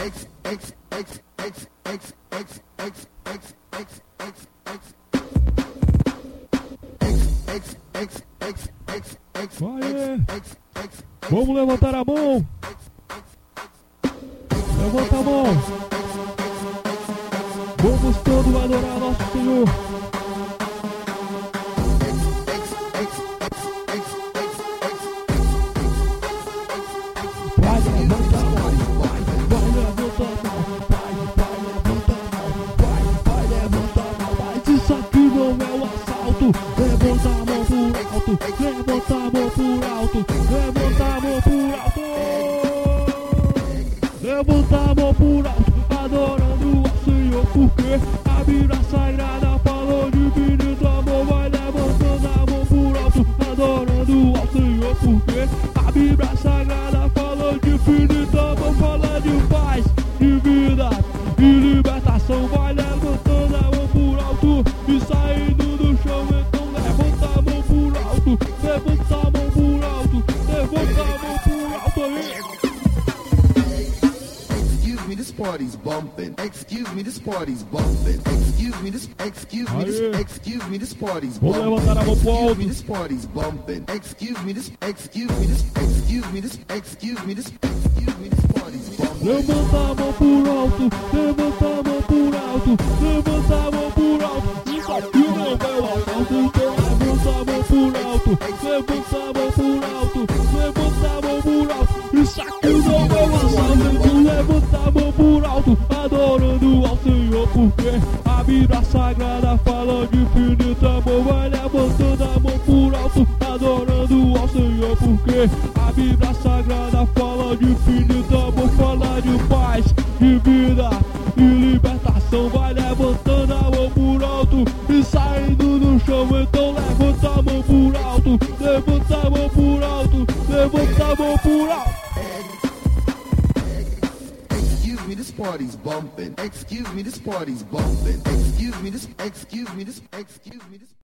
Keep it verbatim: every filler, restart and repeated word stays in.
Vai, vamos levantar a mão. Levanta a mão. Vamos todos adorar nosso Senhor. Vai, levanta a mão. Vai, vai, levanta a mão. Vai, vai, levanta a mão. Vai, vai, levanta a mão. Mas isso aqui não é um assalto. Levanta a mão por alto. Levanta a mão por alto. Levanta a mão por alto. Levanta a mão por alto, adorando ao Senhor, porque a Bíblia Sagrada falou de infinito amor. Vai levantando a mão por alto, adorando ao Senhor, porque a Bíblia Sagrada falou de infinito amor. Fala de paz, de vida e libertação. Vai levantando a mão por alto e saindo do chão. Então levanta a mão por alto, levanta a mão por alto, levanta a mão por alto aí. This party's bumping. Excuse me, this party's bumping. Excuse me, this. Excuse me, this. Excuse me, this party's bumping. Excuse me, this party's bumping. Excuse me, this. Excuse me, this. Excuse me, this. Excuse me, this. Excuse me, this party's bumping. Levanta a mão por alto, levanta a mão por alto, levanta a mão por alto. Isso aqui não é o assalto, então levanta a mão por alto, levanta a mão por alto, levanta a mão por alto. Isso aqui não é o assalto, então levanta a mão por alto, adorando ao Senhor, porque a Bíblia Sagrada fala de infinito amor. Vai levantando a mão por alto, adorando ao Senhor, porque a Bíblia Sagrada fala de infinito amor. Fala de paz, de vida e libertação. Vai levantando a mão por alto e saindo no chão. Então levanta a mão por alto, levanta a mão por alto, levanta a mão por alto. Excuse me, this party's bumping. Excuse me, this party's bumping. Excuse me, this. Excuse me, this. Excuse me, this.